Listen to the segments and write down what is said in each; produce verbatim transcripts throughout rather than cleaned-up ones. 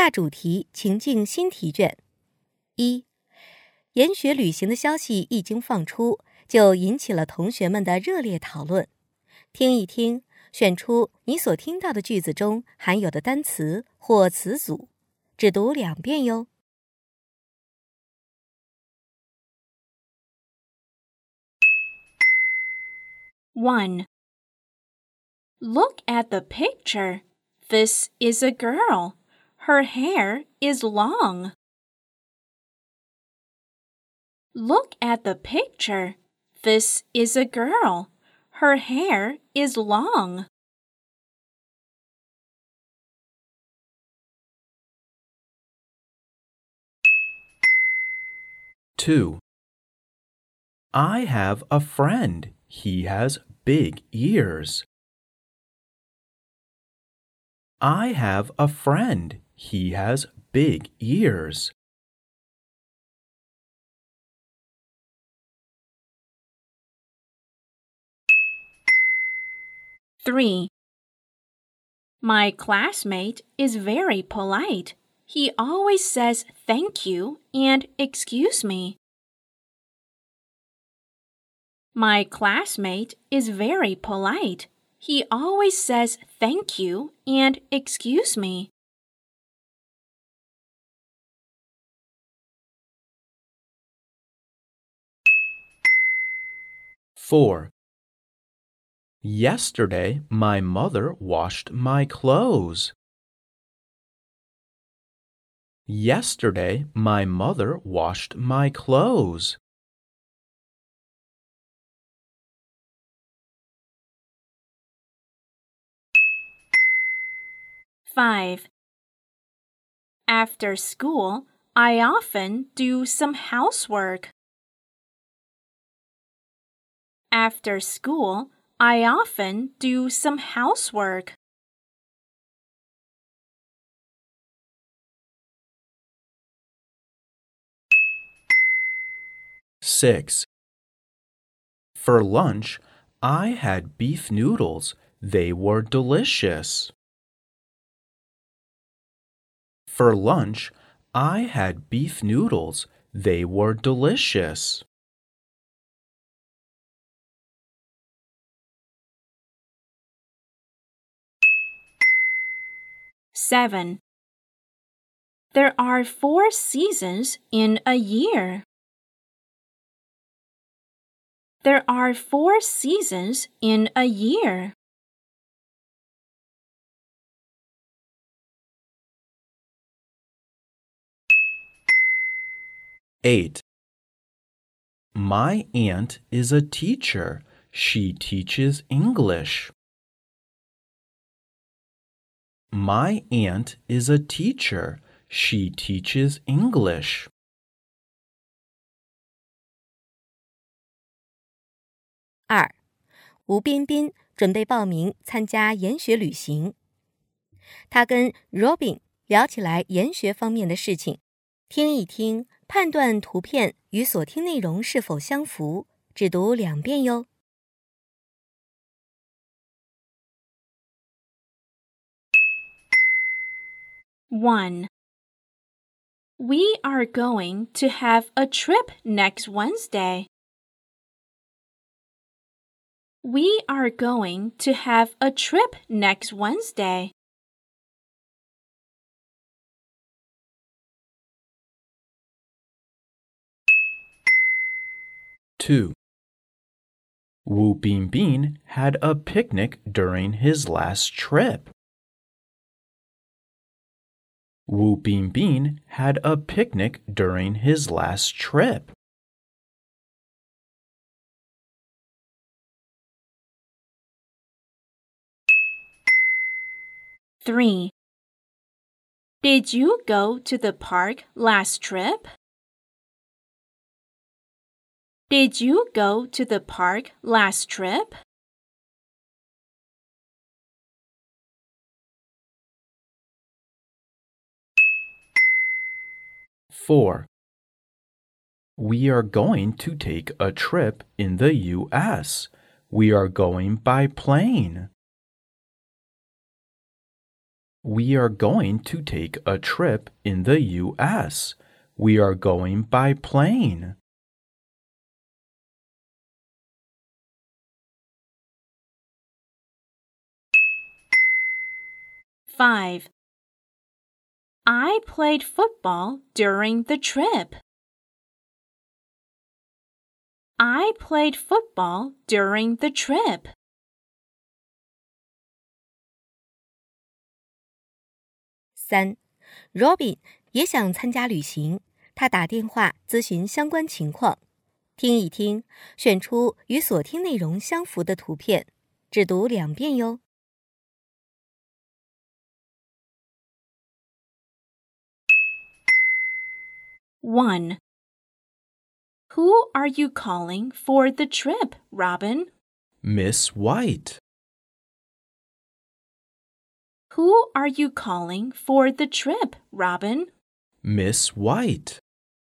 大主题情境新题卷。一、研学旅行的消息一经放出，就引起了同学们的热烈讨论。听一听，选出你所听到的句子中含有的单词或词组，只读两遍哟。 one. Look at the picture. This is a girl. Her hair is long. Look at the picture. This is a girl. Her hair is long. two. I have a friend. He has big ears. I have a friend. He has big ears. three. My classmate is very polite. He always says thank you and excuse me. My classmate is very polite. He always says thank you and excuse me. four. Yesterday, my mother washed my clothes. Yesterday, my mother washed my clothes. five. After school, I often do some housework. After school, I often do some housework. six. For lunch, I had beef noodles. They were delicious. For lunch, I had beef noodles. They were delicious. seven. There are four seasons in a year. There are four seasons in a year. eight. My aunt is a teacher. She teaches English. My aunt is a teacher. She teaches English. 二、吴彬彬准备报名参加研学旅行。他跟 Robin 聊起来研学方面的事情，听一听，判断图片与所听内容是否相符，只读两遍哟。 one. We are going to have a trip next Wednesday. We are going to have a trip next Wednesday. two. Wu Bingbing had a picnic during his last trip. Wu Bingbing had a picnic during his last trip. three. Did you go to the park last trip? Did you go to the park last trip? four. We are going to take a trip in the U S. We are going by plane. We are going to take a trip in the U S. We are going by plane. five. I played football during the trip. I played football during the trip. 三 Robin 也想参加旅行，他打电话咨询相关情况。听一听，选出与所听内容相符的图片，只读两遍哟。 one. Who are you calling for the trip, Robin? Miss White. Who are you calling for the trip, Robin? Miss White.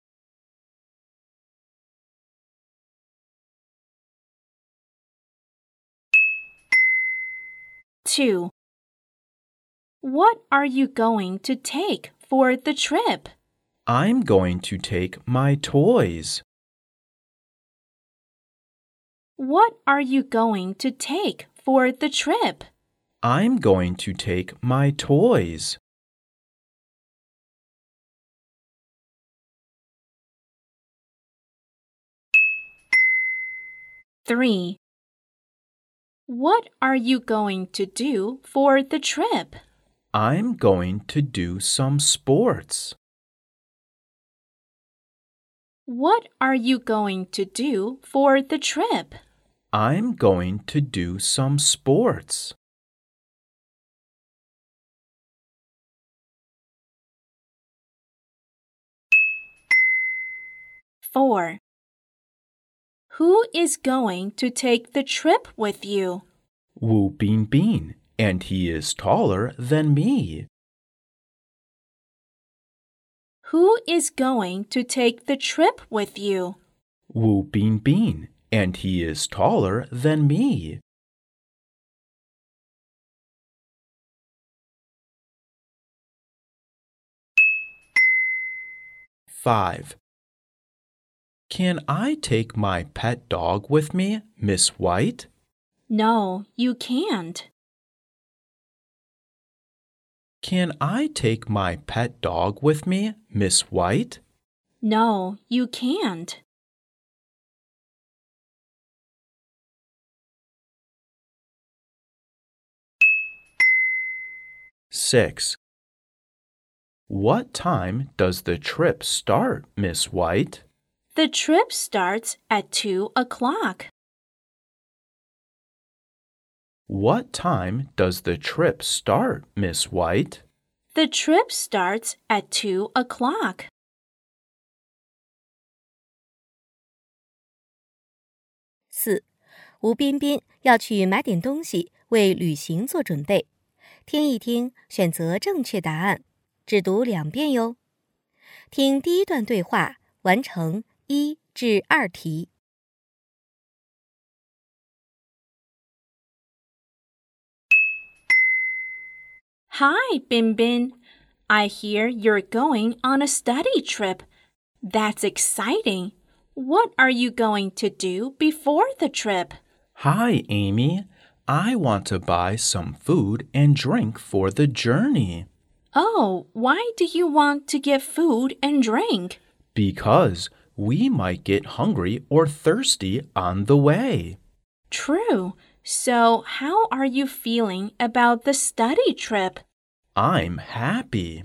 two. What are you going to take for the trip? I'm going to take my toys. What are you going to take for the trip? I'm going to take my toys. three. What are you going to do for the trip? I'm going to do some sports. What are you going to do for the trip? I'm going to do some sports. four. Who is going to take the trip with you? Wu Bingbing, and he is taller than me. Who is going to take the trip with you? Wu Bingbing, and he is taller than me. five. Can I take my pet dog with me, Miss White? No, you can't. Can I take my pet dog with me, Miss White? No, you can't. six. What time does the trip start, Miss White? The trip starts at two o'clock. What time does the trip start, Miss White? The trip starts at two o'clock. 四，吴彬彬要去买点东西，为旅行做准备。听一听，选择正确答案，只读两遍哟。听第一段对话，完成一至二题。 Hi, Binbin. I hear you're going on a study trip. That's exciting. What are you going to do before the trip? Hi, Amy. I want to buy some food and drink for the journey. Oh, why do you want to get food and drink? Because we might get hungry or thirsty on the way. True. So, how are you feeling about the study trip? I'm happy.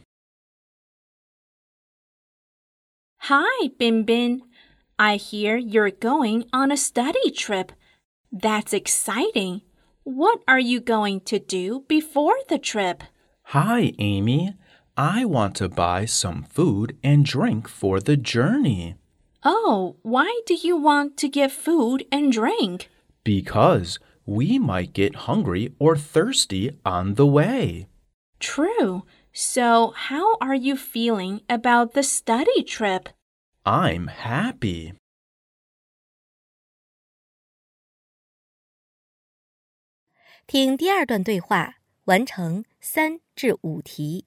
Hi, Binbin. I hear you're going on a study trip. That's exciting. What are you going to do before the trip? Hi, Amy. I want to buy some food and drink for the journey. Oh, why do you want to get food and drink? Because we might get hungry or thirsty on the way. True. So, how are you feeling about the study trip? I'm happy. 听第二段对话，完成三至五题。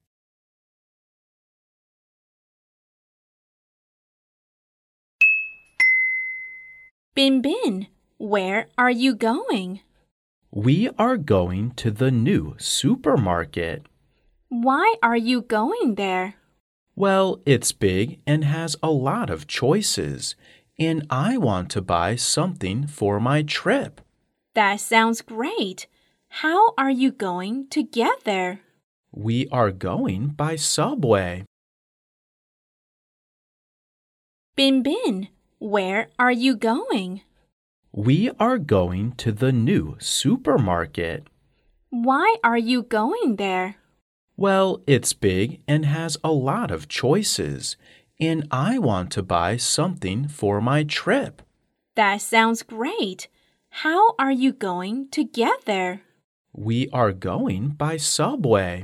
Bin Bin, where are you going? We are going to the new supermarket. Why are you going there? Well, it's big and has a lot of choices, and I want to buy something for my trip. That sounds great. How are you going to get there? We are going by subway. Bin Bin, where are you going? We are going to the new supermarket. Why are you going there? Well, it's big and has a lot of choices, and I want to buy something for my trip. That sounds great. How are you going to get there? We are going by subway.